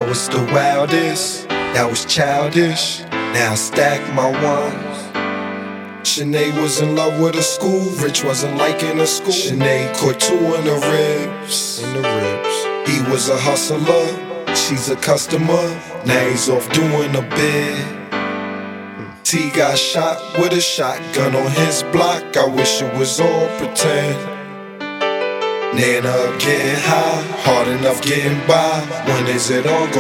was the wildest, that was childish. Now I stack my ones. Sinead was in love with her school, Rich wasn't liking her school. Sinead caught 2 in the ribs. He was a hustler, she's a customer. Now he's off doing a bid. T got shot with a shotgun on his block. I wish it was all pretend. Nana getting high, hard enough getting by. When is it all gonna